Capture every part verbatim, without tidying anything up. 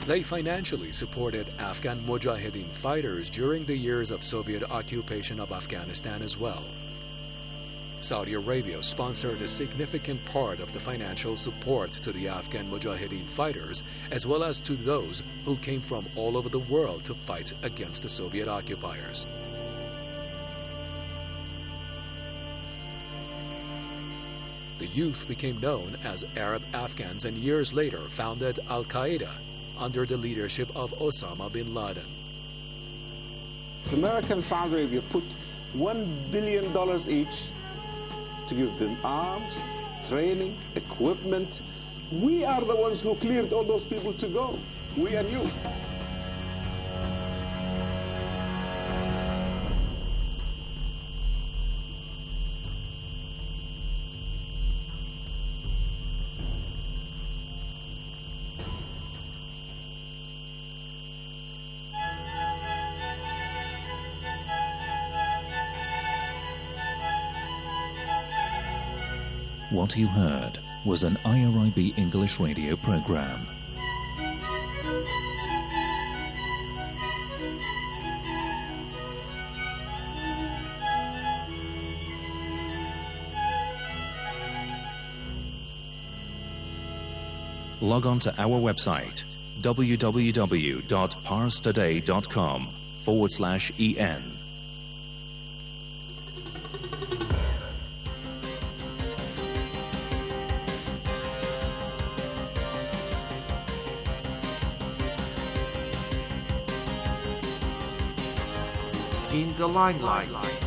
They financially supported Afghan Mujahideen fighters during the years of Soviet occupation of Afghanistan as well. Saudi Arabia sponsored a significant part of the financial support to the Afghan Mujahideen fighters, as well as to those who came from all over the world to fight against the Soviet occupiers. The youth became known as Arab Afghans and years later founded Al-Qaeda under the leadership of Osama bin Laden. America and Saudi Arabia put one billion dollars each to give them arms, training, equipment. We are the ones who cleared all those people to go, we and you. What you heard was an I R I B English radio program. Log on to our website w w w dot pars today dot com forward slash en. In the limelight.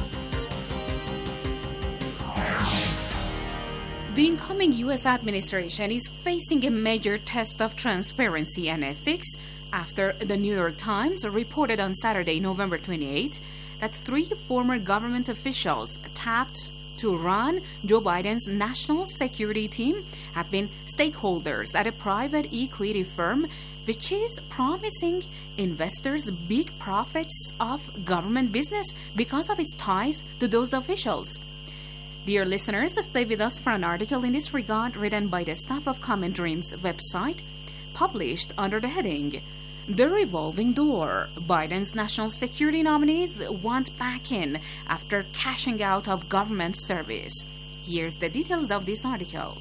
The incoming U S administration is facing a major test of transparency and ethics after the New York Times reported on Saturday, November twenty-eighth, that three former government officials tapped to run Joe Biden's national security team have been stakeholders at a private equity firm which is promising investors big profits of government business because of its ties to those officials. Dear listeners, stay with us for an article in this regard written by the staff of Common Dreams website, published under the heading, The Revolving Door. Biden's national security nominees want back in after cashing out of government service. Here's the details of this article.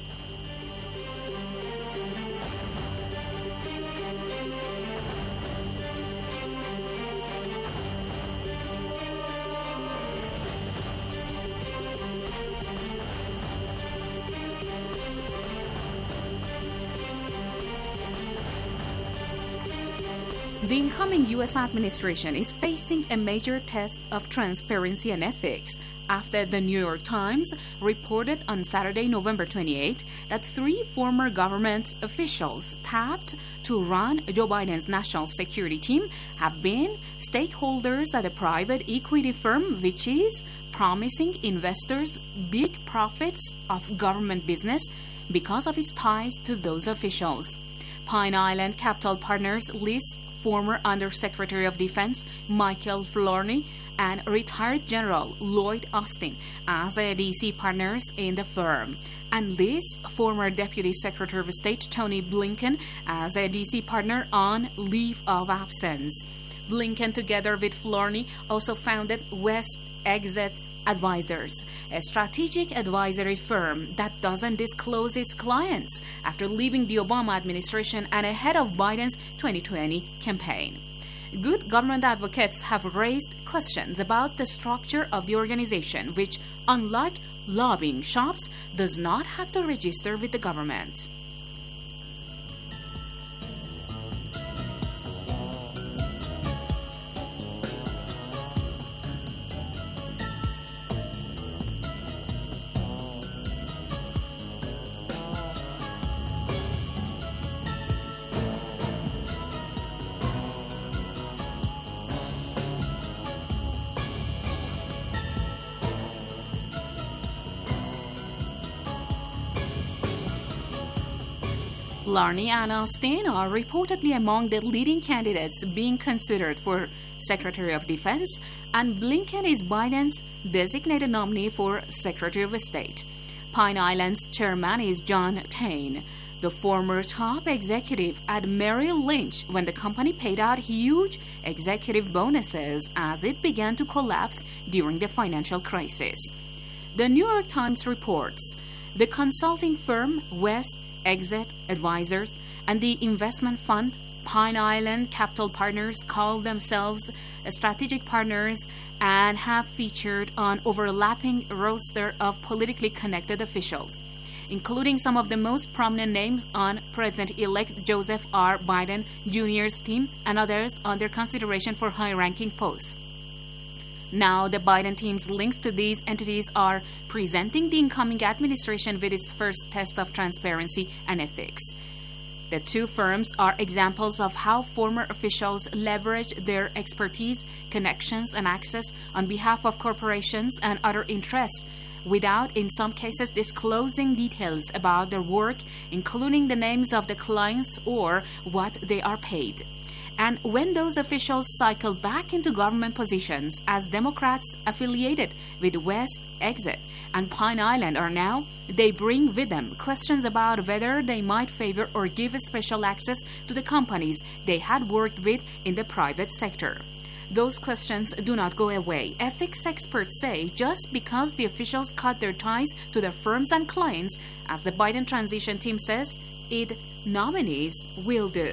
The incoming U S administration is facing a major test of transparency and ethics after the New York Times reported on Saturday, November twenty-eighth, that three former government officials tapped to run Joe Biden's national security team have been stakeholders at a private equity firm which is promising investors big profits of government business because of its ties to those officials. Pine Island Capital Partners lists former Undersecretary of Defense Michael Flournoy and retired General Lloyd Austin as A D C partners in the firm, and lists former Deputy Secretary of State Tony Blinken as a D C partner on leave of absence. Blinken, together with Flournoy, also founded West Exit Advisors, a strategic advisory firm that doesn't disclose its clients after leaving the Obama administration and ahead of Biden's twenty twenty campaign. Good government advocates have raised questions about the structure of the organization, which, unlike lobbying shops, does not have to register with the government. Flournoy and Austin are reportedly among the leading candidates being considered for Secretary of Defense, and Blinken is Biden's designated nominee for Secretary of State. Pine Island's chairman is John Tain. the former top executive at Merrill Lynch, when the company paid out huge executive bonuses as it began to collapse during the financial crisis. The New York Times reports the consulting firm West Exit Advisors and the investment fund Pine Island Capital Partners call themselves strategic partners and have featured an overlapping roster of politically connected officials, including some of the most prominent names on President-elect Joseph R. Biden Junior's team and others under consideration for high-ranking posts. Now, the Biden team's links to these entities are presenting the incoming administration with its first test of transparency and ethics. The two firms are examples of how former officials leverage their expertise, connections, and access on behalf of corporations and other interests, without, in some cases, disclosing details about their work, including the names of the clients or what they are paid. And when those officials cycle back into government positions, as Democrats affiliated with West Exit and Pine Island are now, they bring with them questions about whether they might favor or give special access to the companies they had worked with in the private sector. Those questions do not go away. Ethics experts say just because the officials cut their ties to their firms and clients, as the Biden transition team says, it nominees will do.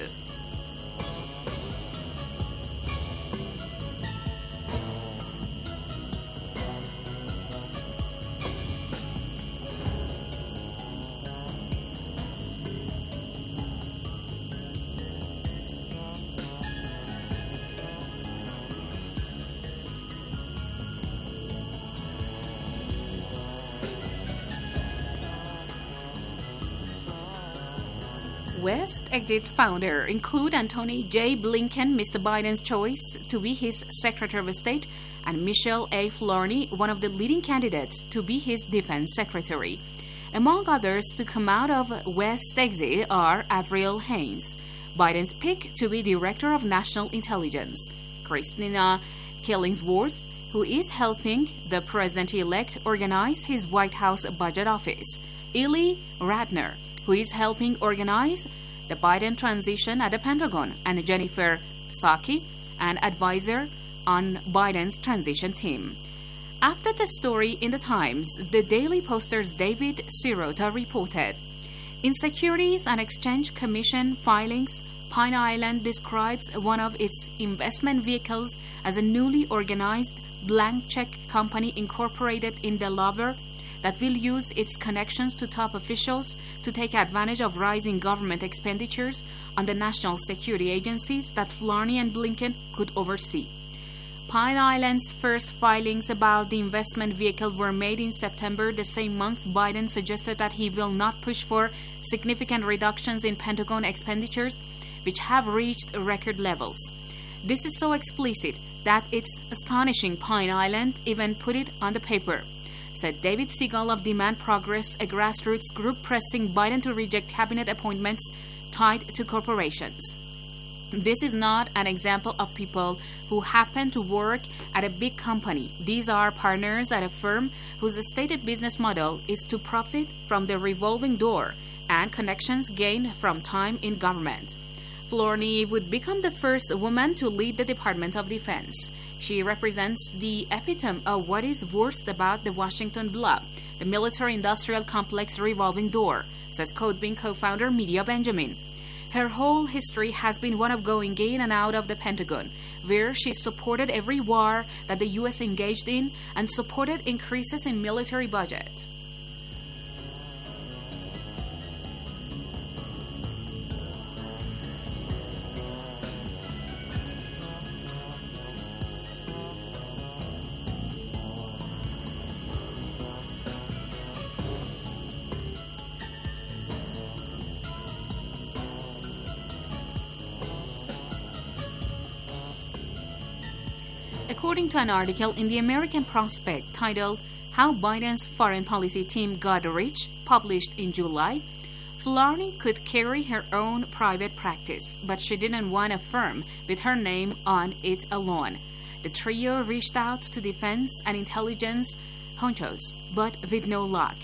West Exit founder include Antony J. Blinken, Mister Biden's choice to be his Secretary of State, and Michelle A. Flournoy, one of the leading candidates to be his Defense Secretary. Among others to come out of West Exit are Avril Haines, Biden's pick to be Director of National Intelligence, Christina Killingsworth, who is helping the President-elect organize his White House Budget Office, Ely Ratner, who is helping organize the Biden transition at the Pentagon, and Jennifer Psaki, an advisor on Biden's transition team. After the story in the Times, the Daily Poster's David Sirota reported, in Securities and Exchange Commission filings, Pine Island describes one of its investment vehicles as a newly organized blank check company incorporated in Delaware that will use its connections to top officials to take advantage of rising government expenditures on the national security agencies that Flournoy and Blinken could oversee. Pine Island's first filings about the investment vehicle were made in September, the same month Biden suggested that he will not push for significant reductions in Pentagon expenditures, which have reached record levels. This is so explicit that it's astonishing Pine Island even put it on the paper, said David Siegel of Demand Progress, a grassroots group pressing Biden to reject cabinet appointments tied to corporations. This is not an example of people who happen to work at a big company. These are partners at a firm whose stated business model is to profit from the revolving door and connections gained from time in government. Flournoy would become the first woman to lead the Department of Defense. She represents the epitome of what is worst about the Washington bloc, the military-industrial complex revolving door, says Codebean co-founder Medea Benjamin. Her whole history has been one of going in and out of the Pentagon, where she supported every war that the U S engaged in and supported increases in military budget. According to an article in the American Prospect titled How Biden's Foreign Policy Team Got Rich, published in July, Flournoy could carry her own private practice, but she didn't want a firm with her name on it alone. The trio reached out to defense and intelligence honchos, but with no luck.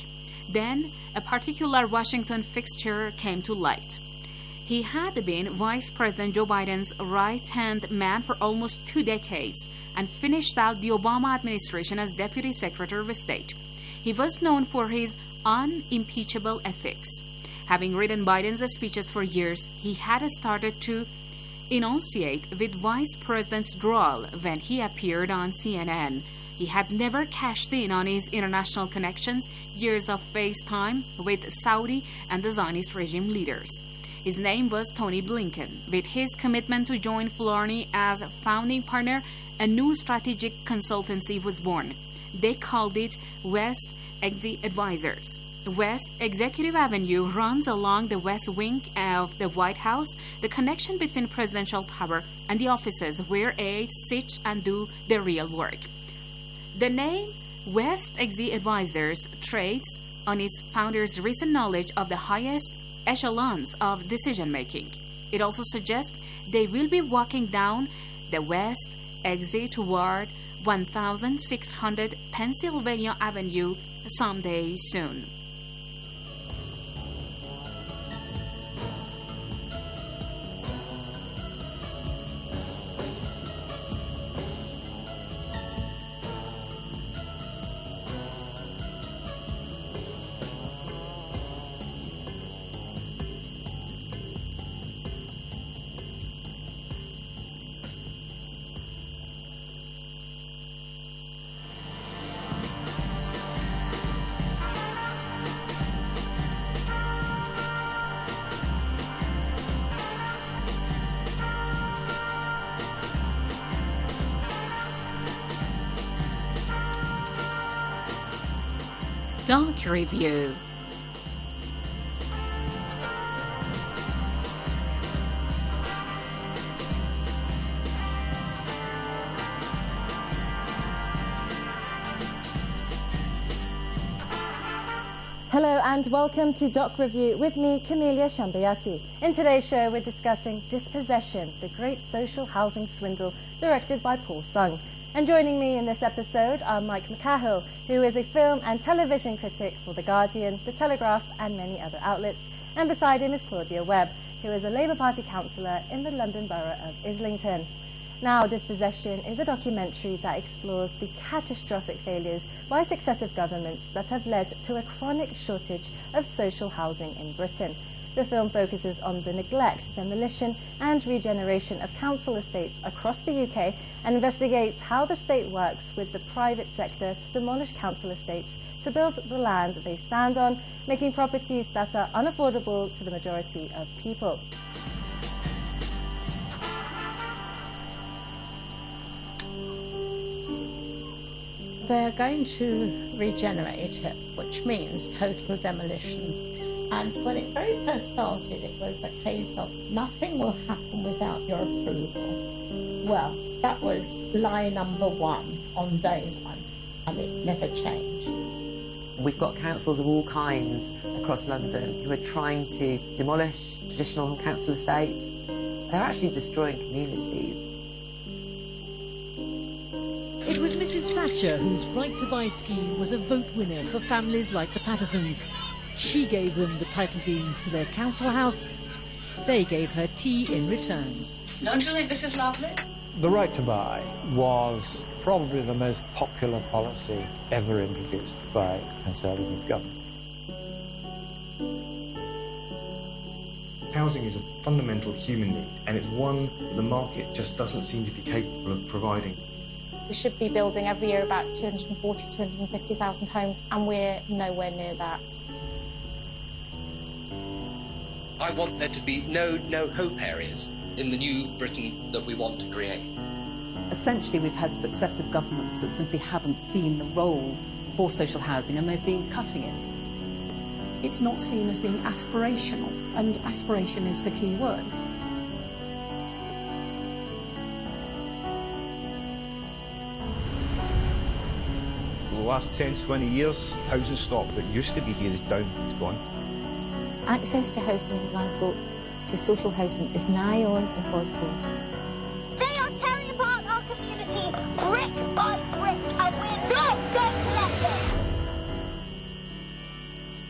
Then, a particular Washington fixture came to light. He had been Vice President Joe Biden's right-hand man for almost two decades and finished out the Obama administration as Deputy Secretary of State. He was known for his unimpeachable ethics. Having written Biden's speeches for years, he had started to enunciate with Vice President's drawl when he appeared on C N N. He had never cashed in on his international connections, years of FaceTime with Saudi and the Zionist regime leaders. His name was Tony Blinken. With his commitment to join Florney as a founding partner, a new strategic consultancy was born. They called it West Executive Advisors. West Executive Avenue runs along the west wing of the White House, the connection between presidential power and the offices where aides sit and do the real work. The name West Executive Advisors trades on its founders' recent knowledge of the highest echelons of decision-making. It also suggests they will be walking down the West Exit toward sixteen hundred Pennsylvania Avenue someday soon. Doc Review. Hello and welcome to Doc Review with me, Camelia Shambayati. In today's show, we're discussing Dispossession, the great social housing swindle directed by Paul Sung. And joining me in this episode are Mike McCahill, who is a film and television critic for The Guardian, The Telegraph and many other outlets. And beside him is Claudia Webb, who is a Labour Party councillor in the London Borough of Islington. Now, Dispossession is a documentary that explores the catastrophic failures by successive governments that have led to a chronic shortage of social housing in Britain. The film focuses on the neglect, demolition and regeneration of council estates across the U K and investigates how the state works with the private sector to demolish council estates to build the land they stand on, making properties that are unaffordable to the majority of people. They're going to regenerate it, which means total demolition. And when it very first started, it was a case of nothing will happen without your approval. Well, that was lie number one on day one, and it's never changed. We've got councils of all kinds across London who are trying to demolish traditional council estates. They're actually destroying communities. It was Missus Thatcher whose right to buy scheme was a vote winner for families like the Pattersons. She gave them the title deeds to their council house. They gave her tea in return. Don't you think this is lovely? The right to buy was probably the most popular policy ever introduced by Conservative government. Housing is a fundamental human need, and it's one that the market just doesn't seem to be capable of providing. We should be building every year about two hundred forty, two hundred fifty thousand homes, and we're nowhere near that. I want there to be no no hope areas in the new Britain that we want to create. Essentially, we've had successive governments that simply haven't seen the role for social housing, and they've been cutting it. It's not seen as being aspirational, and aspiration is the key word. For the last ten, twenty years, housing stock that used to be here is down, it's gone. Access to housing in Glasgow, to social housing, is nigh on impossible. They are tearing apart our community, brick by brick, and we're not going to let them.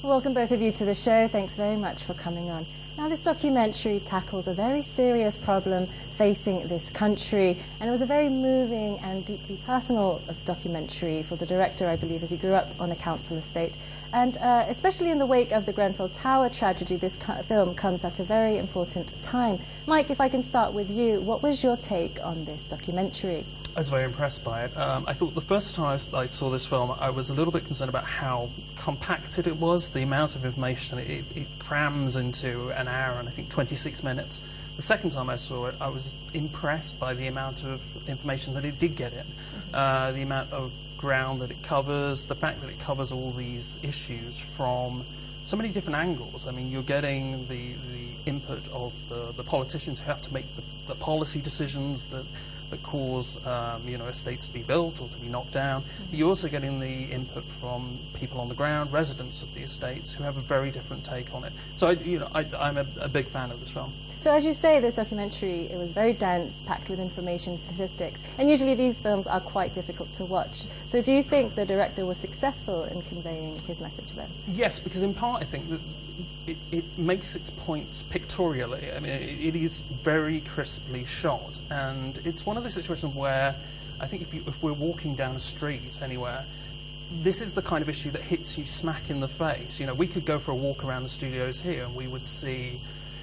Welcome both of you to the show. Thanks very much for coming on. Now, this documentary tackles a very serious problem facing this country, and it was a very moving and deeply personal documentary for the director, I believe, as he grew up on a council estate. And uh, especially in the wake of the Grenfell Tower tragedy, this co- film comes at a very important time. Mike, if I can start with you, what was your take on this documentary? I was very impressed by it. Um, I thought the first time I saw this film, I was a little bit concerned about how compacted it was, the amount of information it, it crams into an hour and I think twenty-six minutes. The second time I saw it, I was impressed by the amount of information that it did get in, uh, the amount of ground that it covers, the fact that it covers all these issues from so many different angles. I mean, you're getting the, the input of the, the politicians who have to make the, the policy decisions that that cause um, you know, estates to be built or to be knocked down. Mm-hmm. You're also getting the input from people on the ground, residents of the estates, who have a very different take on it. So I, you know, I, I'm a, a big fan of this film. So as you say, this documentary, it was very dense, packed with information, statistics, and usually these films are quite difficult to watch. So do you think the director was successful in conveying his message then? Yes, because in part I think that it, it makes its points pictorially. I mean, it, it is very crisply shot, and it's one of those situations where I think if, you, if we're walking down a street anywhere, this is the kind of issue that hits you smack in the face. You know, we could go for a walk around the studios here and we would see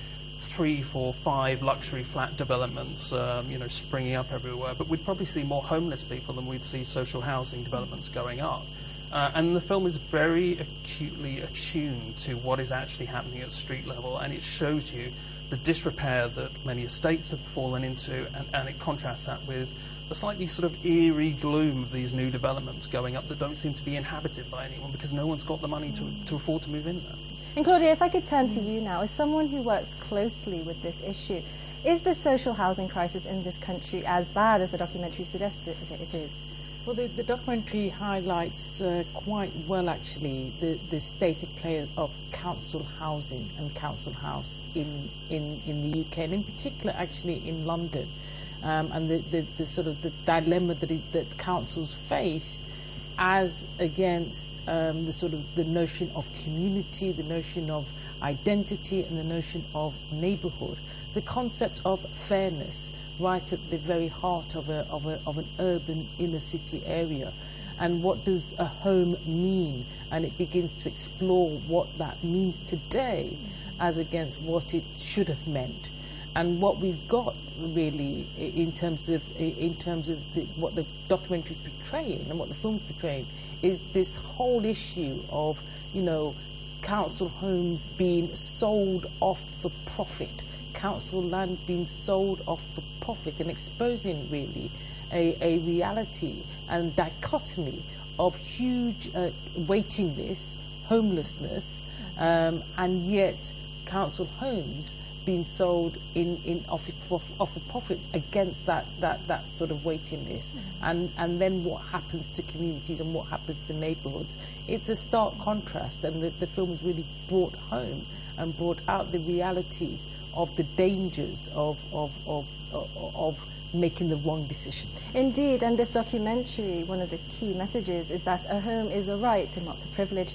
three, four, five luxury flat developments, um, you know, springing up everywhere. But we'd probably see more homeless people than we'd see social housing developments going up. Uh, and the film is very acutely attuned to what is actually happening at street level, and it shows you the disrepair that many estates have fallen into, and, and it contrasts that with the slightly sort of eerie gloom of these new developments going up that don't seem to be inhabited by anyone because no one's got the money to, to afford to move in there. And Claudia, if I could turn to you now, as someone who works closely with this issue, is the social housing crisis in this country as bad as the documentary suggests it is? Well, the, the documentary highlights uh, quite well, actually, the, the state of play of council housing and council house in, in, in the U K, and in particular, actually, in London, um, and the, the, the sort of the dilemma that, is, that councils face as against um, the sort of the notion of community, the notion of identity, and the notion of neighbourhood, the concept of fairness, right at the very heart of a, of a of an urban inner city area. And what does a home mean? And it begins to explore what that means today as against what it should have meant. And what we've got really in terms of in terms of the, what the documentary is portraying and what the film is portraying is this whole issue of, you know, council homes being sold off for profit, council land being sold off for profit, and exposing really a, a reality and dichotomy of huge uh, waiting lists, homelessness, um, and yet council homes being sold in, in off, off, off a profit against that, that, that sort of waiting list. Mm-hmm. and, and then what happens to communities and what happens to neighbourhoods. It's a stark contrast, and the, the film has really brought home and brought out the realities of the dangers of, of, of, of, of making the wrong decisions. Indeed, and this documentary, one of the key messages is that a home is a right and not a privilege.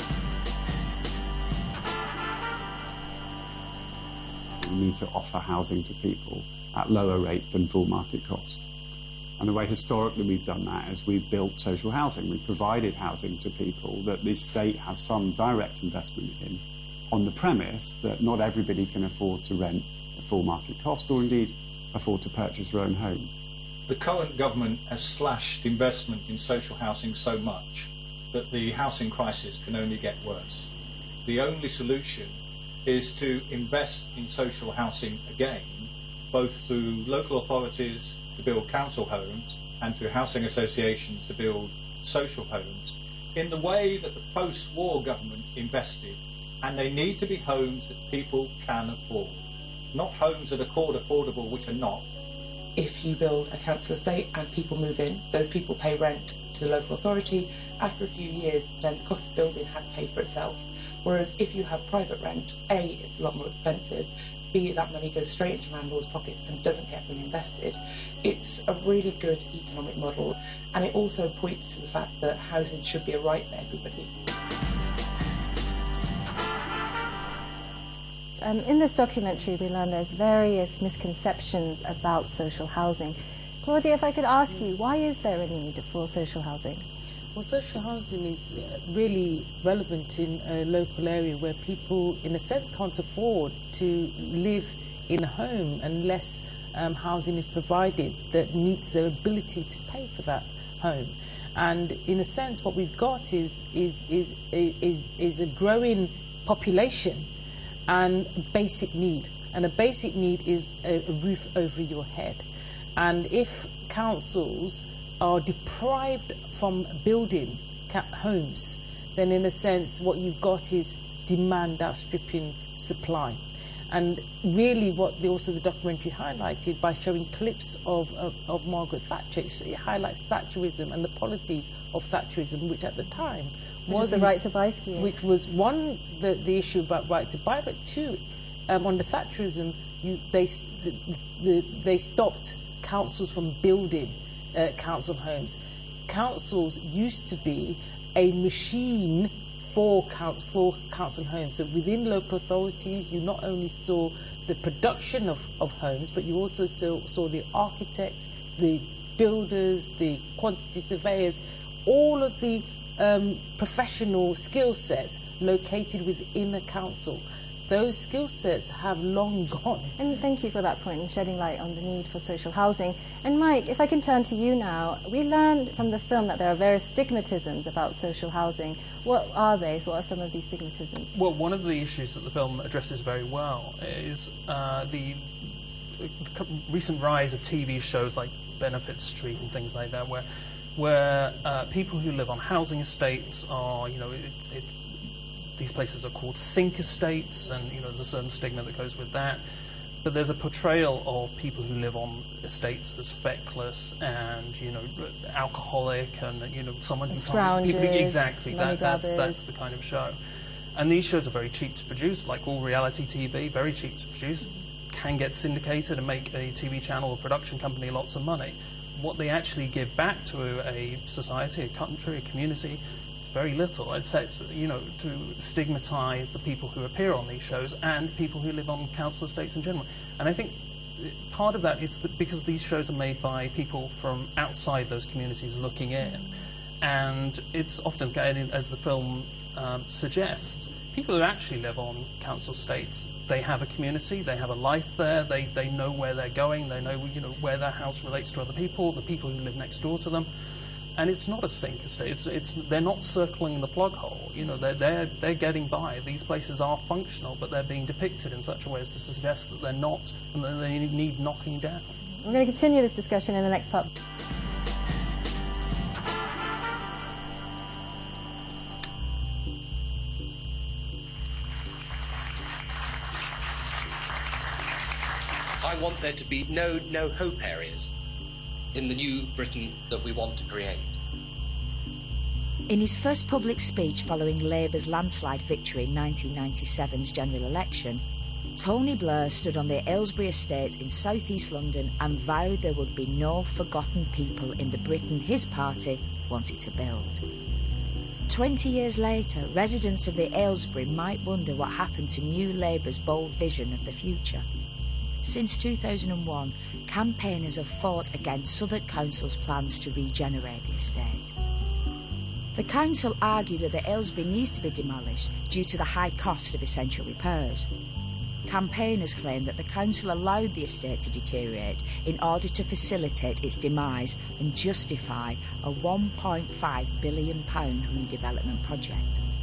We need to offer housing to people at lower rates than full market cost. And the way historically we've done that is we've built social housing. We've provided housing to people that the state has some direct investment in, on the premise that not everybody can afford to rent at full market cost or indeed afford to purchase their own home. The current government has slashed investment in social housing so much that the housing crisis can only get worse. The only solution is to invest in social housing again, both through local authorities to build council homes and through housing associations to build social homes, in the way that the post-war government invested. And they need to be homes that people can afford, not homes that are called affordable, which are not. If you build a council estate and people move in, those people pay rent to the local authority. After a few years, then the cost of building has paid for itself. Whereas if you have private rent, A, it's a lot more expensive, B, that money goes straight into landlords' pockets and doesn't get reinvested. It's a really good economic model, and it also points to the fact that housing should be a right for everybody. Um, in this documentary, we learn there's various misconceptions about social housing. Claudia, if I could ask you, why is there a need for social housing? Well, social housing is really relevant in a local area where people, in a sense, can't afford to live in a home unless um, housing is provided that meets their ability to pay for that home. And in a sense, what we've got is is is is is a growing population and basic need. And a basic need is a, a roof over your head. And if councils are deprived from building homes, then in a sense what you've got is demand outstripping supply. And really what the, also the documentary highlighted by showing clips of, of, of Margaret Thatcher, it highlights Thatcherism and the policies of Thatcherism, which at the time which was the right to buy scheme. Which was one, the, the issue about right to buy, but two, um, under Thatcherism, you, they, the, the, they stopped councils from building uh, council homes. Councils used to be a machine for, for council homes. So within local authorities, you not only saw the production of, of homes, but you also saw, saw the architects, the builders, the quantity surveyors, all of the um, professional skill sets located within a council. Those skill sets have long gone. And thank you for that point and shedding light on the need for social housing. And Mike, if I can turn to you now, we learned from the film that there are various stigmatisms about social housing. What are they? What are some of these stigmatisms? Well, one of the issues that the film addresses very well is uh, the recent rise of T V shows like Benefit Street and things like that, where where uh, people who live on housing estates are, you know, it's, it's these places are called sink estates, and you know there's a certain stigma that goes with that. But there's a portrayal of people who live on estates as feckless and you know alcoholic and you know someone who Scroungers, people, exactly that, that's grabbers. that's the kind of show. And these shows are very cheap to produce, like all reality T V, very cheap to produce, can get syndicated and make a T V channel or production company lots of money. What they actually give back to a society, a country, a community, very little. It sets, you know, to stigmatise the people who appear on these shows and people who live on council estates in general. And I think part of that is that because these shows are made by people from outside those communities looking in, and it's often, as the film um, suggests, people who actually live on council estates, they have a community, they have a life there, they, they know where they're going, they know, you know where their house relates to other people, the people who live next door to them. And it's not a sink estate. It's, it's, they're not circling the plug hole. You know, they're, they're, they're getting by. These places are functional, but they're being depicted in such a way as to suggest that they're not, and that they need knocking down. We're going to continue this discussion in the next part. I want there to be no no hope areas in the new Britain that we want to create. In his first public speech following Labour's landslide victory in nineteen ninety-seven's general election, Tony Blair stood on the Aylesbury estate in South East London and vowed there would be no forgotten people in the Britain his party wanted to build. Twenty years later, residents of the Aylesbury might wonder what happened to New Labour's bold vision of the future. Since two thousand one, campaigners have fought against Southwark Council's plans to regenerate the estate. The council argued that the Aylesbury needs to be demolished due to the high cost of essential repairs. Campaigners claim that the council allowed the estate to deteriorate in order to facilitate its demise and justify a one point five billion pounds redevelopment project.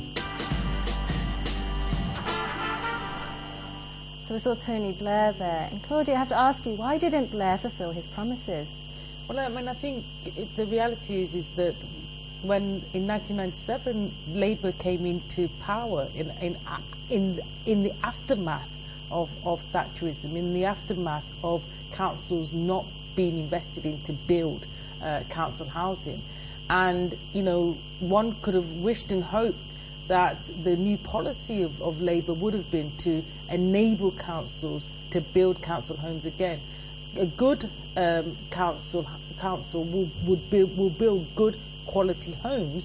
So we saw Tony Blair there. And Claudia, I have to ask you, why didn't Blair fulfil his promises? Well, I mean, I think it, the reality is, is that when in nineteen ninety-seven Labour came into power in in in, in the aftermath of, of Thatcherism, in the aftermath of councils not being invested in to build uh, council housing, and you know, one could have wished and hoped that the new policy of, of Labour would have been to enable councils to build council homes again. A good um, council council will would build will build good quality homes,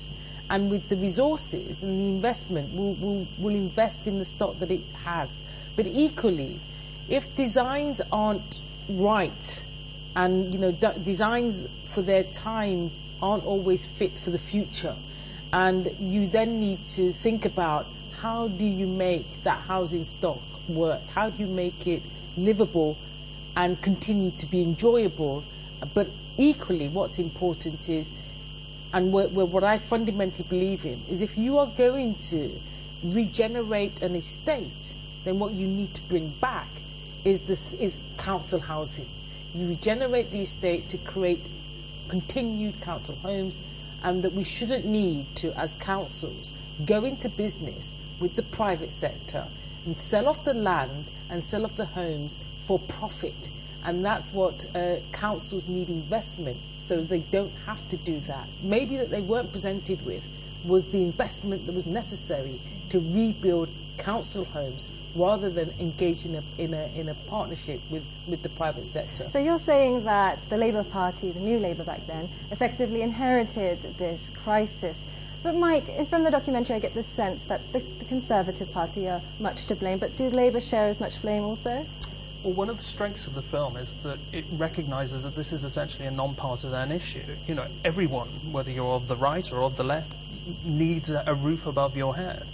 and with the resources and the investment, will will will invest in the stock that it has. But equally, if designs aren't right, and you know d- designs for their time aren't always fit for the future, and you then need to think about how do you make that housing stock work? How do you make it livable and continue to be enjoyable? But equally, what's important is, and what, what I fundamentally believe in, is if you are going to regenerate an estate, then what you need to bring back is this is council housing. You regenerate the estate to create continued council homes, and that we shouldn't need to, as councils, go into business with the private sector and sell off the land and sell off the homes for profit. And that's what uh, councils need investment, so they don't have to do that. Maybe that they weren't presented with was the investment that was necessary to rebuild council homes, rather than engage in a, in a, in a partnership with, with the private sector. So you're saying that the Labour Party, the new Labour back then, effectively inherited this crisis. But Mike, from the documentary I get the sense that the, the Conservative Party are much to blame, but do Labour share as much blame also? Well, one of the strengths of the film is that it recognises that this is essentially a non-partisan issue. You know, everyone, whether you're of the right or of the left, needs a, a roof above your head.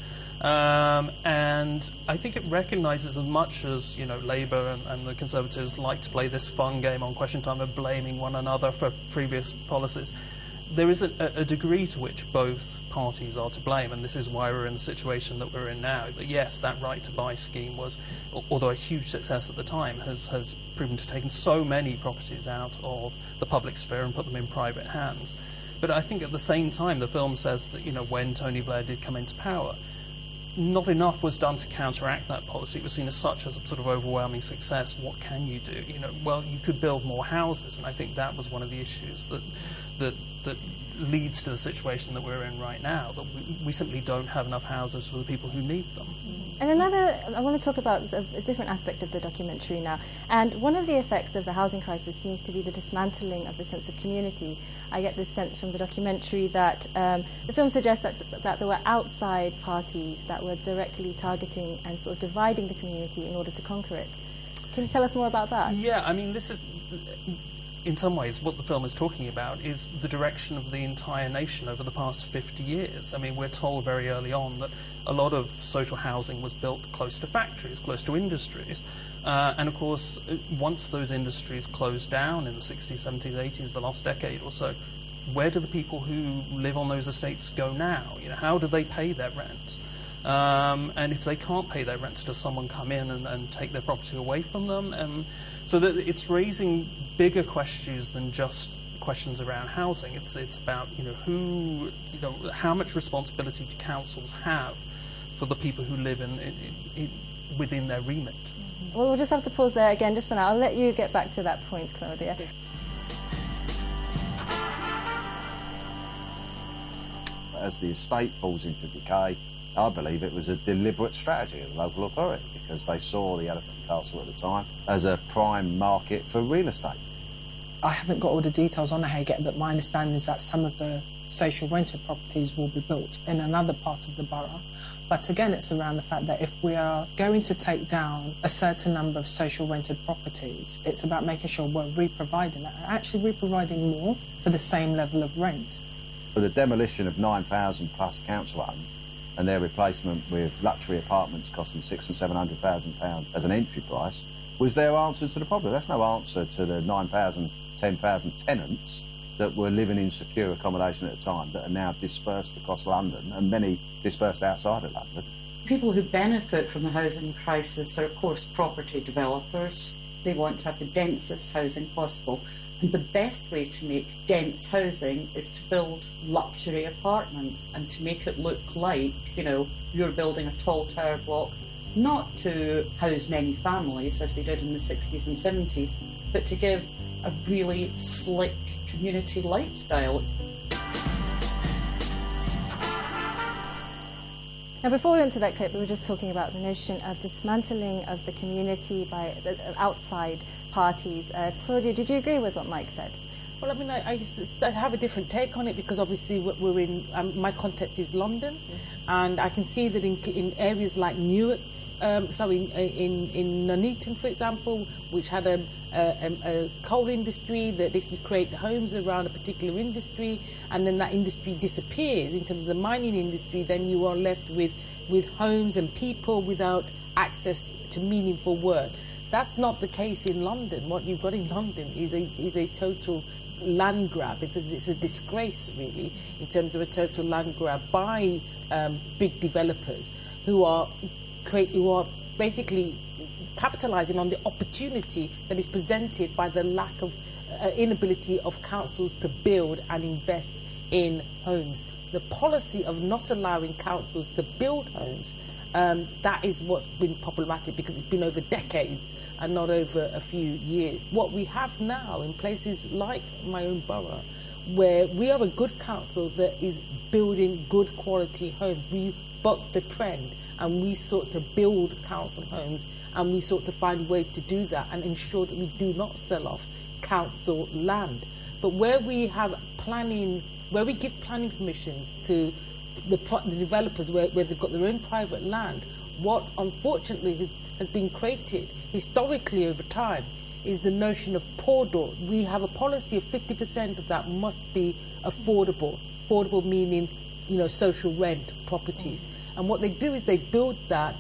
Um, and I think it recognises, as much as, you know, Labour and, and the Conservatives like to play this fun game on Question Time of blaming one another for previous policies, there is a, a degree to which both parties are to blame, and this is why we're in the situation that we're in now. That yes, that right to buy scheme was, although a huge success at the time, has, has proven to have taken so many properties out of the public sphere and put them in private hands. But I think at the same time, the film says that, you know, when Tony Blair did come into power, not enough was done to counteract that policy. It was seen as such as a sort of overwhelming success. What can you do? You know, well, you could build more houses, and I think that was one of the issues that that that leads to the situation that we're in right now. That we, we simply don't have enough houses for the people who need them. And another, I want to talk about a, a different aspect of the documentary now. And one of the effects of the housing crisis seems to be the dismantling of the sense of community. I get this sense from the documentary that um, the film suggests that, th- that there were outside parties that were directly targeting and sort of dividing the community in order to conquer it. Can you tell us more about that? Yeah, I mean, this is, in some ways, what the film is talking about is the direction of the entire nation over the past fifty years. I mean, we're told very early on that a lot of social housing was built close to factories, close to industries. Uh, and of course, once those industries closed down in the sixties, seventies, eighties, the last decade or so, where do the people who live on those estates go now? You know, how do they pay their rents? Um, and if they can't pay their rents, does someone come in and, and take their property away from them? And so that it's raising bigger questions than just questions around housing. It's it's about, you know, who, you know, how much responsibility do councils have for the people who live in, in, in within their remit? Well, we'll just have to pause there again just for now. I'll let you get back to that point, Claudia. As the estate falls into decay, I believe it was a deliberate strategy of the local authority, because they saw the Elephant and Castle at the time as a prime market for real estate. I haven't got all the details on how yet, but my understanding is that some of the social rented properties will be built in another part of the borough. But again, it's around the fact that if we are going to take down a certain number of social rented properties, it's about making sure we're re-providing that, actually re-providing more for the same level of rent. For the demolition of nine thousand plus council homes and their replacement with luxury apartments costing six and seven hundred thousand pounds as an entry price was their answer to the problem. That's no answer to the nine thousand, ten thousand tenants that were living in secure accommodation at the time that are now dispersed across London, and many dispersed outside of London. People who benefit from the housing crisis are, of course, property developers. They want to have the densest housing possible. And the best way to make dense housing is to build luxury apartments and to make it look like, you know, you're building a tall tower block, not to house many families as they did in the sixties and seventies, but to give a really slick community lifestyle. Now, before we went to that clip, we were just talking about the notion of dismantling of the community by uh, outside parties. Uh, Claudia, did you agree with what Mike said? Well, I mean, I, I, I have a different take on it because obviously we're in, um, my context is London, mm-hmm. and I can see that in, in areas like Newark, um, so in, in, in Nuneaton, for example, which had a, a, a coal industry, that if you create homes around a particular industry and then that industry disappears in terms of the mining industry, then you are left with, with homes and people without access to meaningful work. That's not the case in London. What you've got in London is a, is a total land grab. It's a, it's a disgrace, really, in terms of a total land grab by um, big developers who are create, who are basically capitalising on the opportunity that is presented by the lack of uh, inability of councils to build and invest in homes. The policy of not allowing councils to build homes, um, that is what's been problematic because it's been over decades and not over a few years. What we have now in places like my own borough, where we are a good council that is building good quality homes. We bucked the trend and we sought to build council homes and we sought to find ways to do that and ensure that we do not sell off council land. But where we have planning, where we give planning permissions to the, the developers where, where they've got their own private land, what unfortunately has, has been created historically over time is the notion of poor doors. We have a policy of fifty percent of that must be affordable. Affordable meaning, you know, social rent properties. And what they do is they build that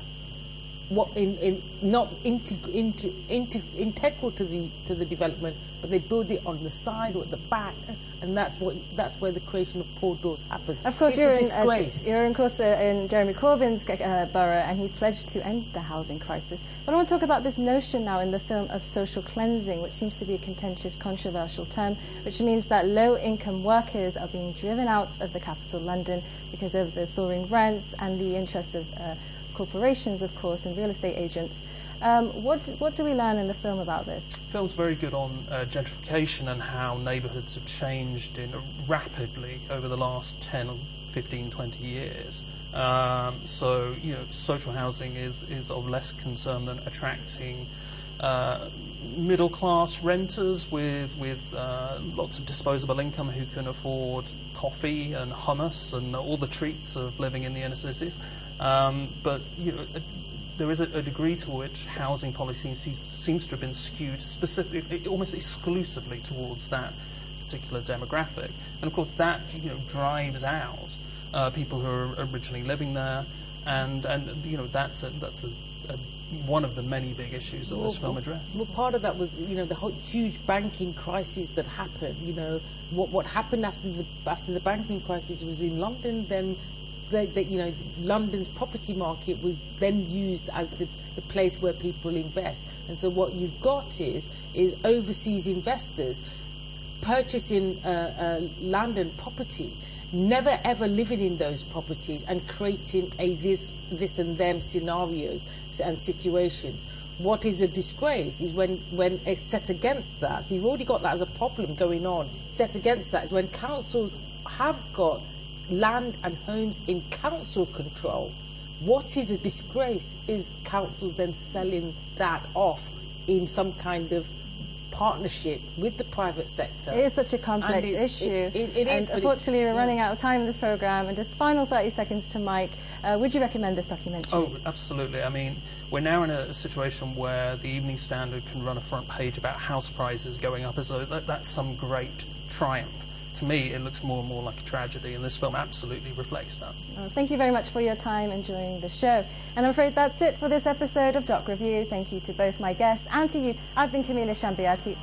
what in, in not into, into, into, integral to the to the development, but they build it on the side or at the back, and that's what that's where the creation of poor doors happens. Of course, it's you're a in disgrace. Uh, you're in course uh, in Jeremy Corbyn's uh, borough, and he's pledged to end the housing crisis. But I want to talk about this notion now in the film of social cleansing, which seems to be a contentious, controversial term, which means that low-income workers are being driven out of the capital, London, because of the soaring rents and the interests of uh, corporations, of course, and real estate agents. Um, what what do we learn in the film about this? The film's very good on uh, gentrification and how neighbourhoods have changed in rapidly over the last ten, fifteen, twenty years. Um, so, you know, social housing is, is of less concern than attracting uh, middle-class renters with, with uh, lots of disposable income who can afford coffee and hummus and all the treats of living in the inner cities. Um, but, you know, there is a, a degree to which housing policy seems, seems to have been skewed specifically, almost exclusively towards that particular demographic. And of course that, you know, drives out uh, people who are originally living there, and, and you know, that's, a, that's a, a, one of the many big issues that well, this film well, addressed. Well, part of that was, you know, the whole huge banking crisis that happened. You know, what, what happened after the, after the banking crisis was in London, then The, the, you know, London's property market was then used as the, the place where people invest. And so what you've got is is overseas investors purchasing uh, uh, land and property, never ever living in those properties and creating a this this and them scenarios and situations. What is a disgrace is when, when it's set against that. So you've already got that as a problem going on. Set against that is when councils have got land and homes in council control. What is a disgrace is councils then selling that off in some kind of partnership with the private sector. It is such a complex issue. It, it, it and is, unfortunately, we're yeah. running out of time in this programme. And just final thirty seconds to Mike. Uh, would you recommend this documentary? Oh, absolutely. I mean, we're now in a, a situation where the Evening Standard can run a front page about house prices going up as though that, that's some great triumph. To me, it looks more and more like a tragedy, and this film absolutely reflects that. Well, thank you very much for your time and during the show. And I'm afraid that's it for this episode of Doc Review. Thank you to both my guests and to you. I've been Camelia Shambiati.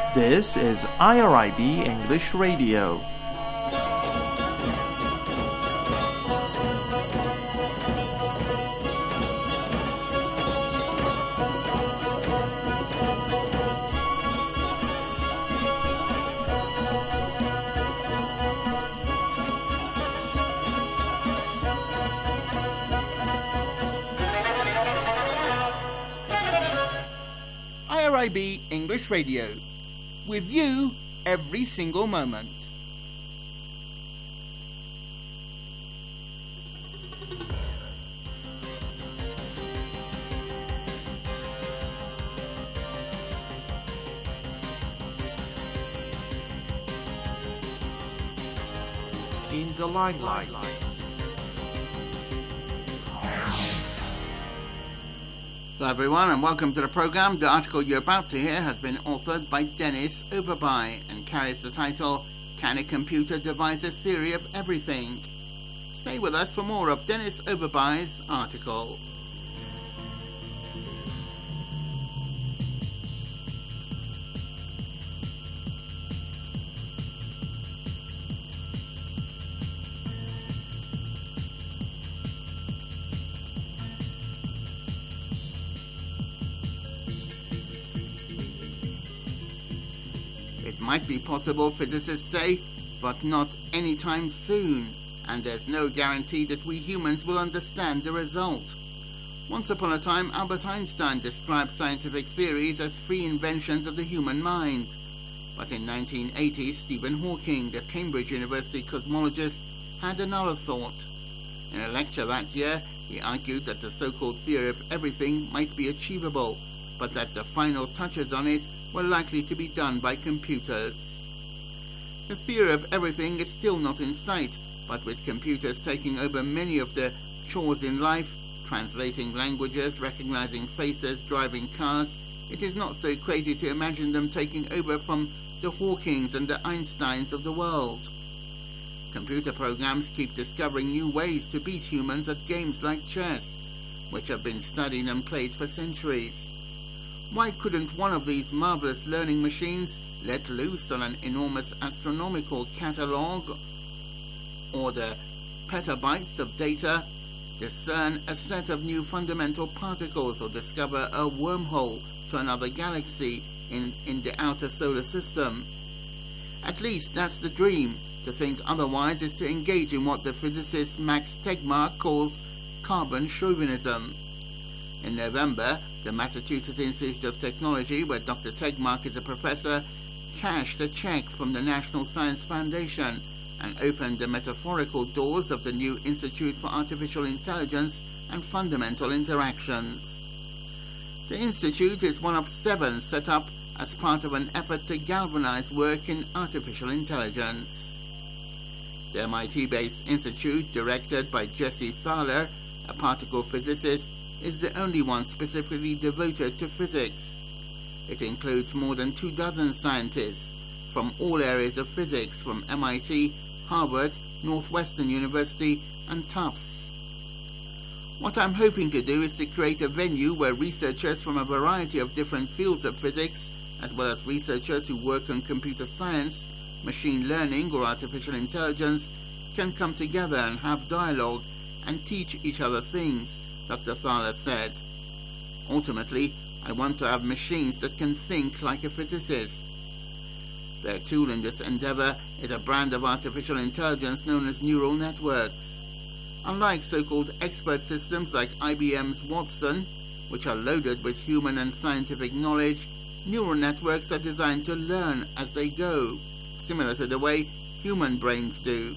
This is I R I B English Radio. I R I B English Radio. With you every single moment. In the limelight. Hello everyone and welcome to the programme. The article you're about to hear has been authored by Dennis Oberby and carries the title, Can a Computer Devise a Theory of Everything? Stay with us for more of Dennis Oberby's article. It might be possible, physicists say, but not anytime soon, and there's no guarantee that we humans will understand the result. Once upon a time, Albert Einstein described scientific theories as free inventions of the human mind. But in nineteen eighty, Stephen Hawking, the Cambridge University cosmologist, had another thought. In a lecture that year, he argued that the so-called theory of everything might be achievable, but that the final touches on it were likely to be done by computers. The theory of everything is still not in sight, but with computers taking over many of the chores in life, translating languages, recognizing faces, driving cars, it is not so crazy to imagine them taking over from the Hawkings and the Einsteins of the world. Computer programs keep discovering new ways to beat humans at games like chess, which have been studied and played for centuries. Why couldn't one of these marvelous learning machines let loose on an enormous astronomical catalogue or the petabytes of data, discern a set of new fundamental particles or discover a wormhole to another galaxy in, in the outer solar system? At least that's the dream. To think otherwise is to engage in what the physicist Max Tegmark calls carbon chauvinism. In November, the Massachusetts Institute of Technology, where Doctor Tegmark is a professor, cashed a check from the National Science Foundation and opened the metaphorical doors of the new Institute for Artificial Intelligence and Fundamental Interactions. The institute is one of seven set up as part of an effort to galvanize work in artificial intelligence. The M I T-based institute, directed by Jesse Thaler, a particle physicist, is the only one specifically devoted to physics. It includes more than two dozen scientists from all areas of physics, from M I T, Harvard, Northwestern University, and Tufts. What I'm hoping to do is to create a venue where researchers from a variety of different fields of physics, as well as researchers who work on computer science, machine learning, or artificial intelligence, can come together and have dialogue and teach each other things, Doctor Thaler said. Ultimately, I want to have machines that can think like a physicist. Their tool in this endeavor is a brand of artificial intelligence known as neural networks. Unlike so-called expert systems like I B M's Watson, which are loaded with human and scientific knowledge, neural networks are designed to learn as they go, similar to the way human brains do.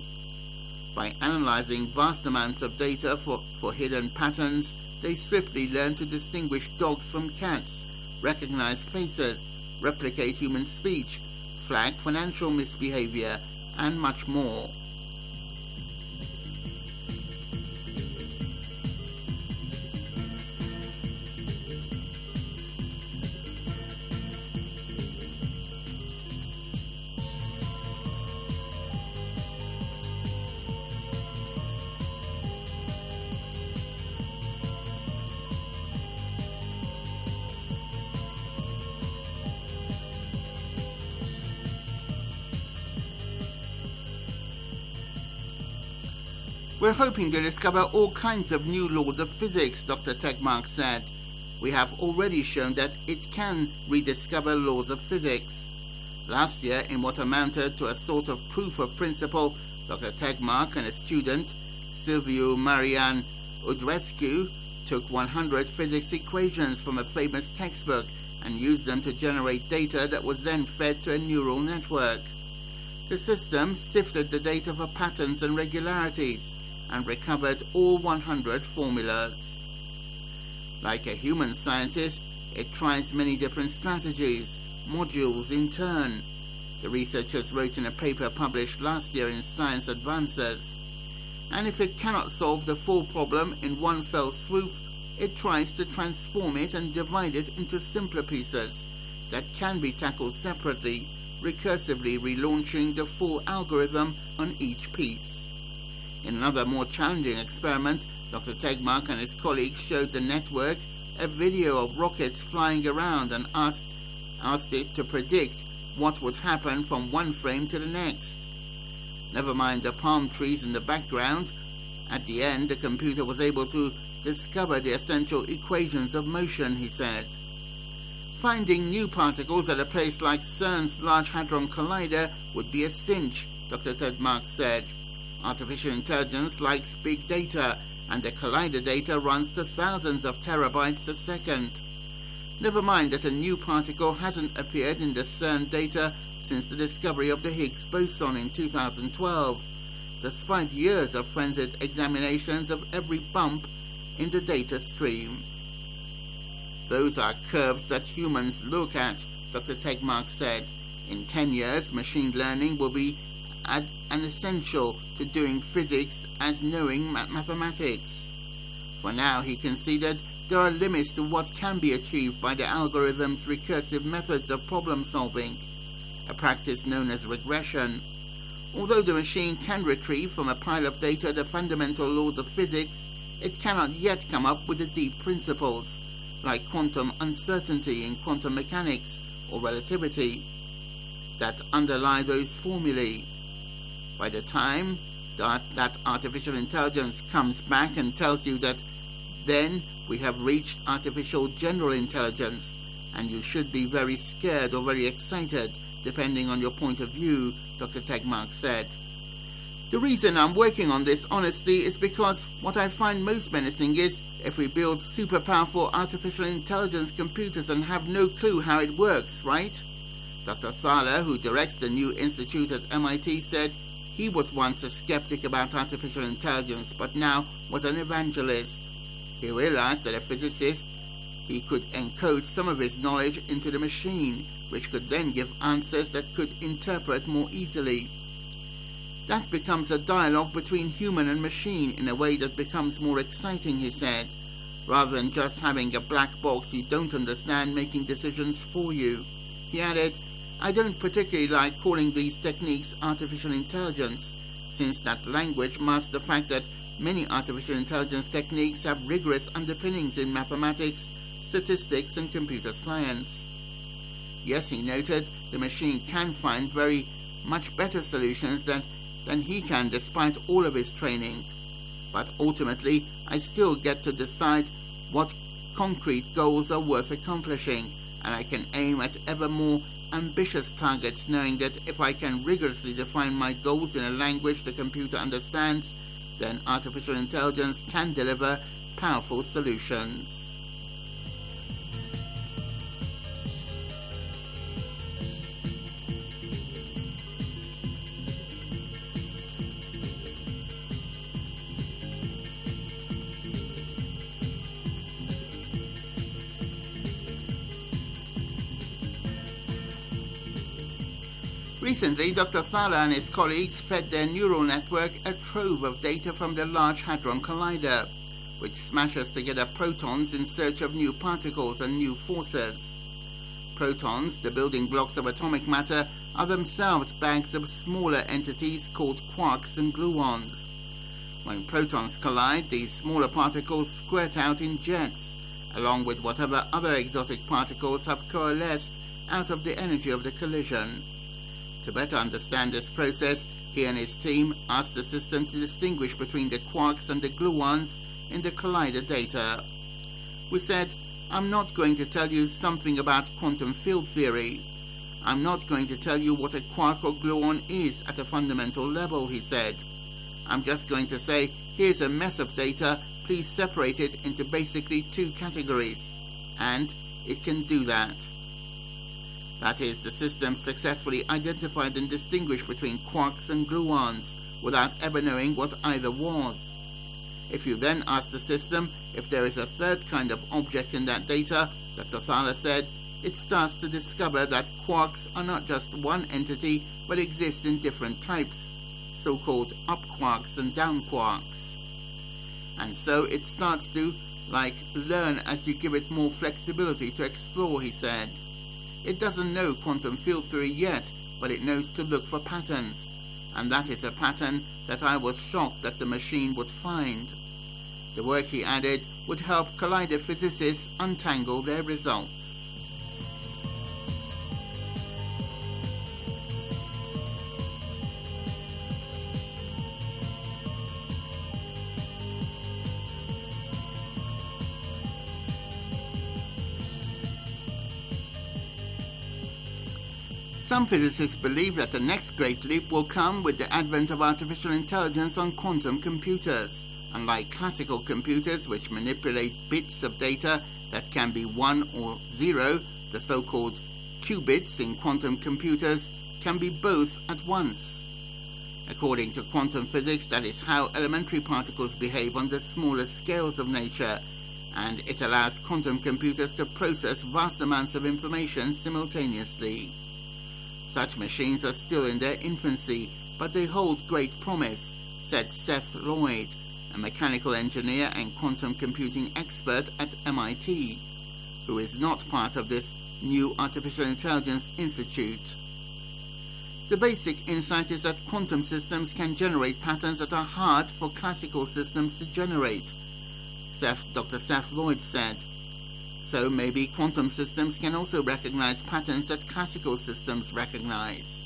By analyzing vast amounts of data for, for hidden patterns, they swiftly learn to distinguish dogs from cats, recognize faces, replicate human speech, flag financial misbehavior, and much more. We're hoping to discover all kinds of new laws of physics, Doctor Tegmark said. We have already shown that it can rediscover laws of physics. Last year, in what amounted to a sort of proof of principle, Doctor Tegmark and a student, Silviu Marian Udrescu, took one hundred physics equations from a famous textbook and used them to generate data that was then fed to a neural network. The system sifted the data for patterns and regularities and recovered all one hundred formulas. Like a human scientist, it tries many different strategies, modules in turn. The researchers wrote in a paper published last year in Science Advances. And if it cannot solve the full problem in one fell swoop, it tries to transform it and divide it into simpler pieces that can be tackled separately, recursively relaunching the full algorithm on each piece. In another more challenging experiment, Doctor Tegmark and his colleagues showed the network a video of rockets flying around and asked, asked it to predict what would happen from one frame to the next. Never mind the palm trees in the background, at the end the computer was able to discover the essential equations of motion, he said. Finding new particles at a place like CERN's Large Hadron Collider would be a cinch, Doctor Tegmark said. Artificial intelligence likes big data, and the collider data runs to thousands of terabytes a second. Never mind that a new particle hasn't appeared in the CERN data since the discovery of the Higgs boson in two thousand twelve, despite years of frenzied examinations of every bump in the data stream. Those are curves that humans look at, Doctor Tegmark said. In ten years, machine learning will be ad- an essential to doing physics as knowing ma- mathematics. For now, he conceded, there are limits to what can be achieved by the algorithm's recursive methods of problem solving, a practice known as regression. Although the machine can retrieve from a pile of data the fundamental laws of physics, it cannot yet come up with the deep principles, like quantum uncertainty in quantum mechanics or relativity, that underlie those formulae. By the time that, that artificial intelligence comes back and tells you that then we have reached artificial general intelligence, and you should be very scared or very excited, depending on your point of view, Doctor Tegmark said. The reason I'm working on this, honestly, is because what I find most menacing is if we build super powerful artificial intelligence computers and have no clue how it works, right? Doctor Thaler, who directs the new institute at M I T, said he was once a skeptic about artificial intelligence, but now was an evangelist. He realized that a physicist, he could encode some of his knowledge into the machine, which could then give answers that could interpret more easily. That becomes a dialogue between human and machine in a way that becomes more exciting, he said, rather than just having a black box you don't understand making decisions for you. He added, I don't particularly like calling these techniques artificial intelligence, since that language masks the fact that many artificial intelligence techniques have rigorous underpinnings in mathematics, statistics, and computer science. Yes, he noted, the machine can find very much better solutions than, than he can despite all of his training. But ultimately, I still get to decide what concrete goals are worth accomplishing, and I can aim at ever more ambitious targets, knowing that if I can rigorously define my goals in a language the computer understands, then artificial intelligence can deliver powerful solutions. Recently, Doctor Thaler and his colleagues fed their neural network a trove of data from the Large Hadron Collider, which smashes together protons in search of new particles and new forces. Protons, the building blocks of atomic matter, are themselves bags of smaller entities called quarks and gluons. When protons collide, these smaller particles squirt out in jets, along with whatever other exotic particles have coalesced out of the energy of the collision. To better understand this process, He and his team asked the system to distinguish between the quarks and the gluons in the collider data. We said, I'm not going to tell you something about quantum field theory. I'm not going to tell you what a quark or gluon is at a fundamental level, he said. I'm just going to say, here's a mess of data, please separate it into basically two categories. And it can do that. That is, the system successfully identified and distinguished between quarks and gluons without ever knowing what either was. If you then ask the system if there is a third kind of object in that data, Doctor Thaler said, it starts to discover that quarks are not just one entity but exist in different types, so-called up quarks and down quarks. And so it starts to, like, learn as you give it more flexibility to explore, he said. It doesn't know quantum field theory yet, but it knows to look for patterns. And that is a pattern that I was shocked that the machine would find. The work, he added, would help collider physicists untangle their results. Some physicists believe that the next great leap will come with the advent of artificial intelligence on quantum computers. Unlike classical computers, which manipulate bits of data that can be one or zero, the so-called qubits in quantum computers can be both at once. According to quantum physics, that is how elementary particles behave on the smallest scales of nature, and it allows quantum computers to process vast amounts of information simultaneously. Such machines are still in their infancy, but they hold great promise, said Seth Lloyd, a mechanical engineer and quantum computing expert at M I T, who is not part of this new Artificial Intelligence Institute. The basic insight is that quantum systems can generate patterns that are hard for classical systems to generate, Seth, Doctor Seth Lloyd said. So maybe quantum systems can also recognize patterns that classical systems recognize.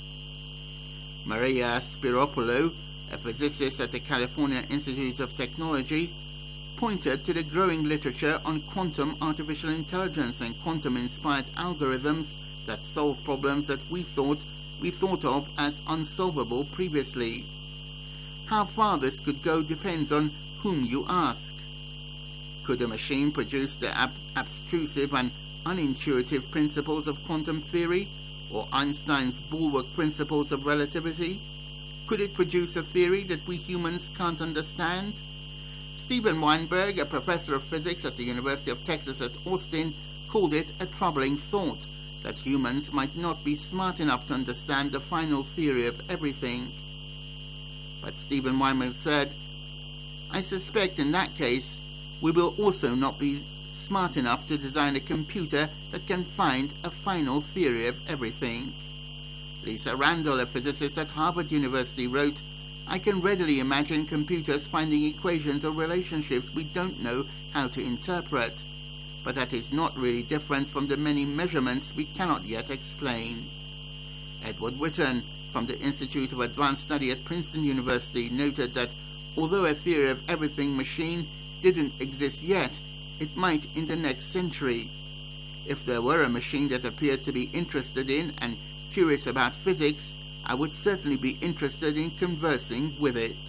Maria Spiropoulou, a physicist at the California Institute of Technology, pointed to the growing literature on quantum artificial intelligence and quantum-inspired algorithms that solve problems that we thought we thought of as unsolvable previously. How far this could go depends on whom you ask. Could a machine produce the ab- abstrusive and unintuitive principles of quantum theory, or Einstein's bulwark principles of relativity? Could it produce a theory that we humans can't understand? Steven Weinberg, a professor of physics at the University of Texas at Austin, called it a troubling thought, that humans might not be smart enough to understand the final theory of everything. But Steven Weinberg said, I suspect in that case, we will also not be smart enough to design a computer that can find a final theory of everything. Lisa Randall, a physicist at Harvard University, wrote, I can readily imagine computers finding equations or relationships we don't know how to interpret, but that is not really different from the many measurements we cannot yet explain. Edward Witten, from the Institute of Advanced Study at Princeton University, noted that although a theory of everything machine didn't exist yet, it might in the next century. If there were a machine that appeared to be interested in and curious about physics, I would certainly be interested in conversing with it.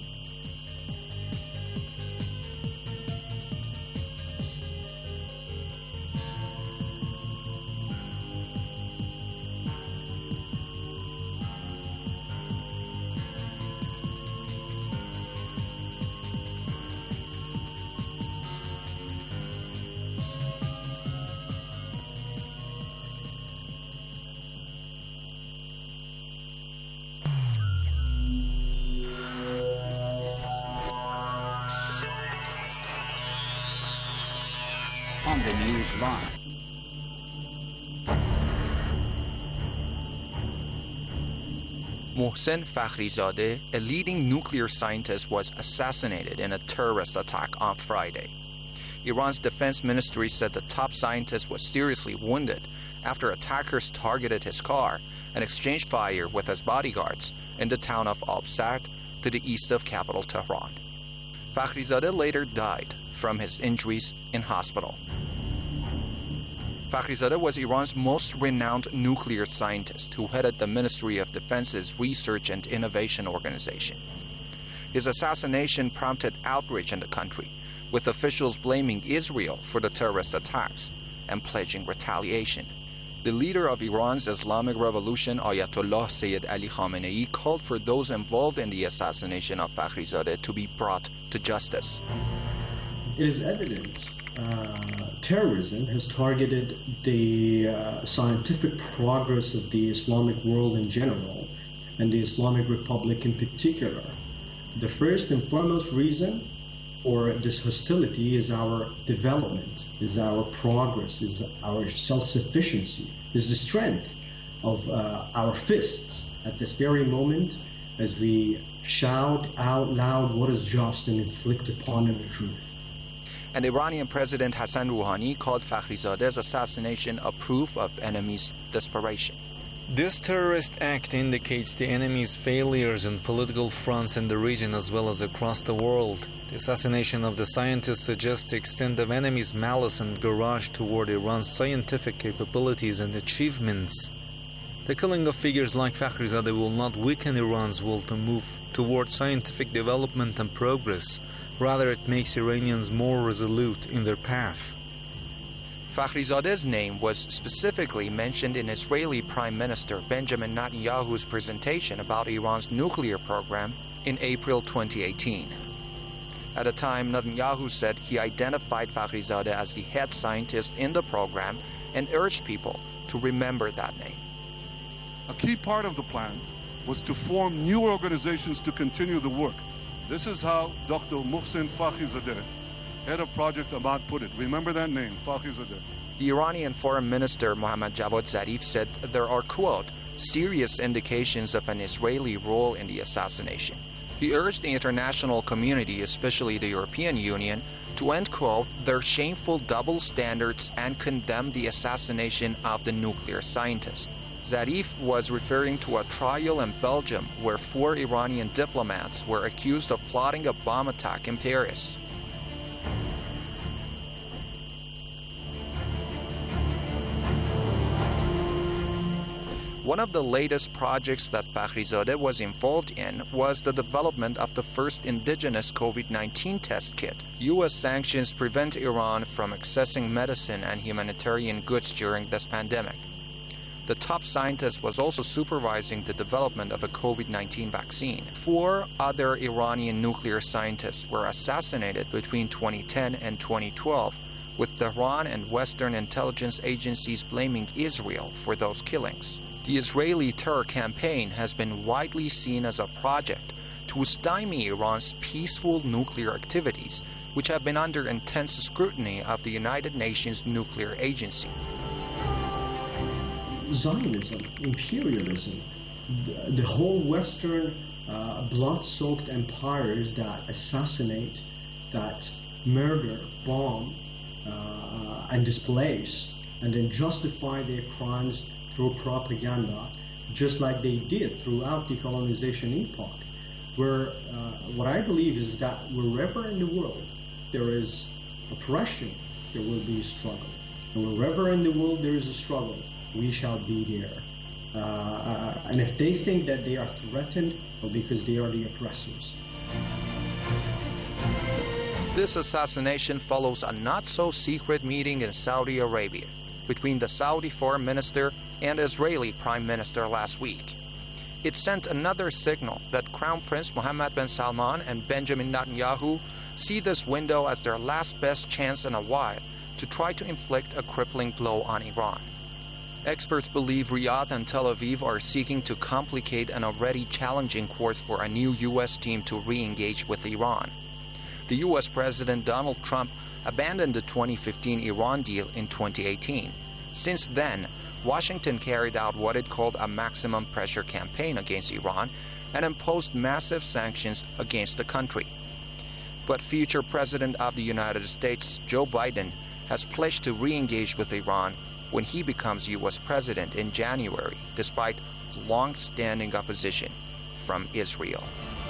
On the News Live. Mohsen Fakhrizadeh, a leading nuclear scientist, was assassinated in a terrorist attack on Friday. Iran's defense ministry said the top scientist was seriously wounded after attackers targeted his car and exchanged fire with his bodyguards in the town of Absard to the east of capital Tehran. Fakhrizadeh later died from his injuries in hospital. Fakhrizadeh was Iran's most renowned nuclear scientist who headed the Ministry of Defense's Research and Innovation Organization. His assassination prompted outrage in the country, with officials blaming Israel for the terrorist attacks and pledging retaliation. The leader of Iran's Islamic Revolution, Ayatollah Sayyid Ali Khamenei, called for those involved in the assassination of Fakhrizadeh to be brought to justice. It is evident uh, terrorism has targeted the uh, scientific progress of the Islamic world in general, and the Islamic Republic in particular. The first and foremost reason for this hostility is our development, is our progress, is our self-sufficiency, is the strength of uh, our fists at this very moment as we shout out loud what is just and inflict upon it the truth. And Iranian President Hassan Rouhani called Fakhrizadeh's assassination a proof of enemies' desperation. This terrorist act indicates the enemy's failures in political fronts in the region as well as across the world. The assassination of the scientist suggests the extent of enemy's malice and garage toward Iran's scientific capabilities and achievements. The killing of figures like Fakhrizadeh will not weaken Iran's will to move toward scientific development and progress. Rather, it makes Iranians more resolute in their path. Fakhrizadeh's name was specifically mentioned in Israeli Prime Minister Benjamin Netanyahu's presentation about Iran's nuclear program in April twenty eighteen. At the time, Netanyahu said he identified Fakhrizadeh as the head scientist in the program and urged people to remember that name. A key part of the plan was to form new organizations to continue the work. This is how Doctor Mohsen Fakhrizadeh, head of Project Ahmad, put it. Remember that name, Fakhrizadeh. The Iranian Foreign Minister Mohammad Javad Zarif said there are, quote, serious indications of an Israeli role in the assassination. He urged the international community, especially the European Union, to end, quote, their shameful double standards and condemn the assassination of the nuclear scientist. Zarif was referring to a trial in Belgium where four Iranian diplomats were accused of plotting a bomb attack in Paris. One of the latest projects that Fakhrizadeh was involved in was the development of the first indigenous COVID nineteen test kit. U S sanctions prevent Iran from accessing medicine and humanitarian goods during this pandemic. The top scientist was also supervising the development of a COVID nineteen vaccine. Four other Iranian nuclear scientists were assassinated between twenty ten and twenty twelve, with Tehran and Western intelligence agencies blaming Israel for those killings. The Israeli terror campaign has been widely seen as a project to stymie Iran's peaceful nuclear activities, which have been under intense scrutiny of the United Nations Nuclear Agency. Zionism, imperialism, the, the whole Western uh, blood-soaked empires that assassinate, that murder, bomb, uh, and displace, and then justify their crimes through propaganda, just like they did throughout the colonization epoch, where uh, what I believe is that wherever in the world there is oppression, there will be a struggle. And wherever in the world there is a struggle, we shall be there. Uh, uh, and if they think that they are threatened, well, because they are the oppressors. This assassination follows a not-so-secret meeting in Saudi Arabia between the Saudi Foreign Minister and Israeli Prime Minister last week. It sent another signal that Crown Prince Mohammed bin Salman and Benjamin Netanyahu see this window as their last best chance in a while to try to inflict a crippling blow on Iran. Experts believe Riyadh and Tel Aviv are seeking to complicate an already challenging course for a new U S team to re-engage with Iran. The U S President Donald Trump abandoned the twenty fifteen Iran deal in twenty eighteen. Since then, Washington carried out what it called a maximum pressure campaign against Iran and imposed massive sanctions against the country. But future President of the United States, Joe Biden, has pledged to re-engage with Iran when he becomes U S President in January, despite long-standing opposition from Israel.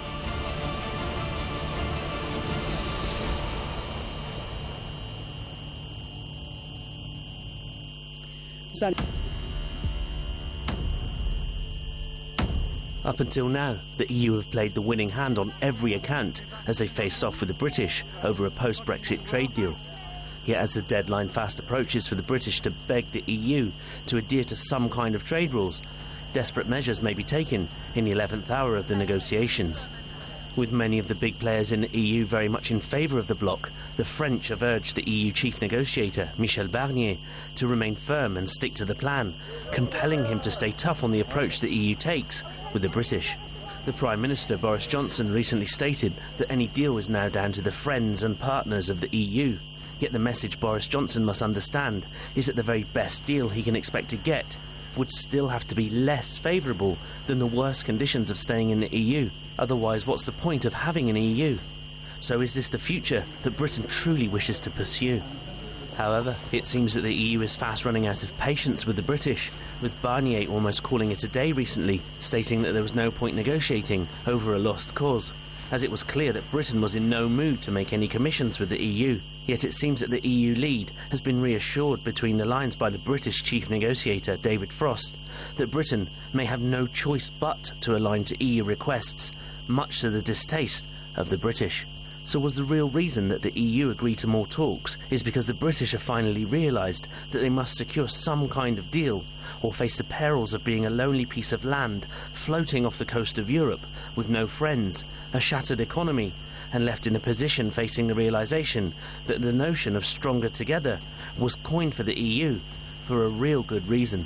Up until now, the E U have played the winning hand on every account as they face off with the British over a post-Brexit trade deal. Yet as the deadline fast approaches for the British to beg the E U to adhere to some kind of trade rules, desperate measures may be taken in the eleventh hour of the negotiations. With many of the big players in the E U very much in favour of the bloc, the French have urged the E U chief negotiator, Michel Barnier, to remain firm and stick to the plan, compelling him to stay tough on the approach the E U takes with the British. The Prime Minister, Boris Johnson, recently stated that any deal is now down to the friends and partners of the E U. Yet the message Boris Johnson must understand is that the very best deal he can expect to get would still have to be less favourable than the worst conditions of staying in the E U. Otherwise, what's the point of having an E U? So is this the future that Britain truly wishes to pursue? However, it seems that the E U is fast running out of patience with the British, with Barnier almost calling it a day recently, stating that there was no point negotiating over a lost cause, as it was clear that Britain was in no mood to make any commissions with the E U. Yet it seems that the E U lead has been reassured between the lines by the British chief negotiator, David Frost, that Britain may have no choice but to align to E U requests, much to the distaste of the British. So was the real reason that the E U agreed to more talks is because the British have finally realised that they must secure some kind of deal, or face the perils of being a lonely piece of land floating off the coast of Europe with no friends, a shattered economy, and left in a position facing the realisation that the notion of stronger together was coined for the E U for a real good reason.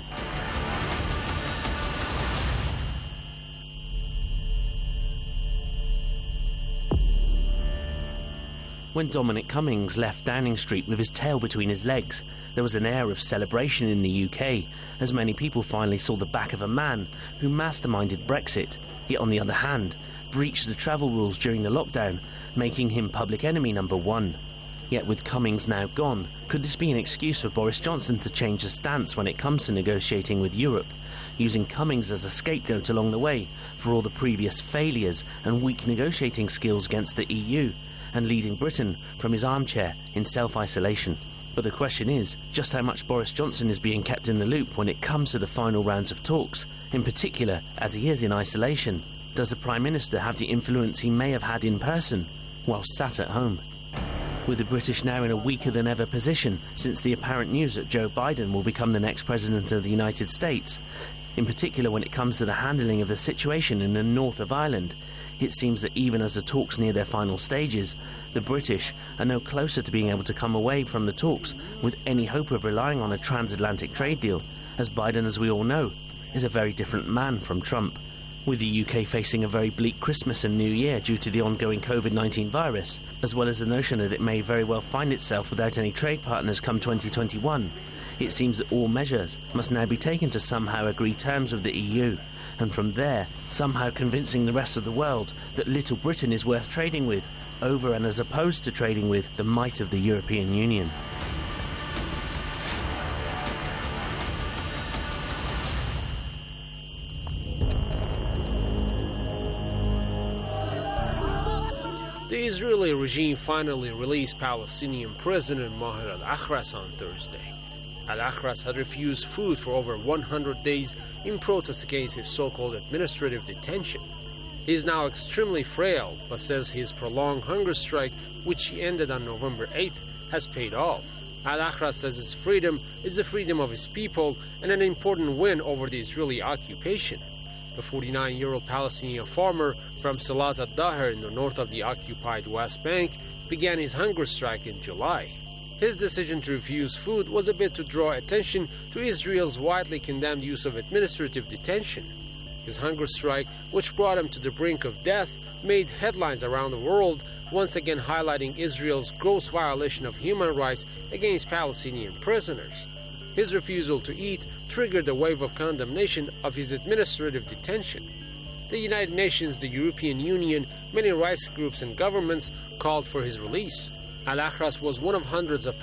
When Dominic Cummings left Downing Street with his tail between his legs, there was an air of celebration in the U K, as many people finally saw the back of a man who masterminded Brexit, yet on the other hand, breached the travel rules during the lockdown, making him public enemy number one. Yet with Cummings now gone, could this be an excuse for Boris Johnson to change his stance when it comes to negotiating with Europe, using Cummings as a scapegoat along the way for all the previous failures and weak negotiating skills against the E U, and leading Britain from his armchair in self-isolation? But the question is, just how much Boris Johnson is being kept in the loop when it comes to the final rounds of talks, in particular as he is in isolation? Does the Prime Minister have the influence he may have had in person while sat at home? With the British now in a weaker than ever position since the apparent news that Joe Biden will become the next President of the United States, in particular when it comes to the handling of the situation in the north of Ireland, it seems that even as the talks near their final stages, the British are no closer to being able to come away from the talks with any hope of relying on a transatlantic trade deal, as Biden, as we all know, is a very different man from Trump. With the U K facing a very bleak Christmas and New Year due to the ongoing COVID nineteen virus, as well as the notion that it may very well find itself without any trade partners come twenty twenty-one, it seems that all measures must now be taken to somehow agree terms with the E U, and from there, somehow convincing the rest of the world that Little Britain is worth trading with, over and as opposed to trading with the might of the European Union. The Israeli regime finally released Palestinian prisoner Maher al-Akhras on Thursday. Al-Akhras had refused food for over one hundred days in protest against his so-called administrative detention. He is now extremely frail, but says his prolonged hunger strike, which ended on November eighth, has paid off. Al-Akhras says his freedom is the freedom of his people and an important win over the Israeli occupation. The forty-nine-year-old Palestinian farmer from Salat al-Daher in the north of the occupied West Bank began his hunger strike in July. His decision to refuse food was a bit to draw attention to Israel's widely condemned use of administrative detention. His hunger strike, which brought him to the brink of death, made headlines around the world, once again highlighting Israel's gross violation of human rights against Palestinian prisoners. His refusal to eat triggered a wave of condemnation of his administrative detention. The United Nations, the European Union, many rights groups and governments called for his release. Al-Ahras was one of hundreds of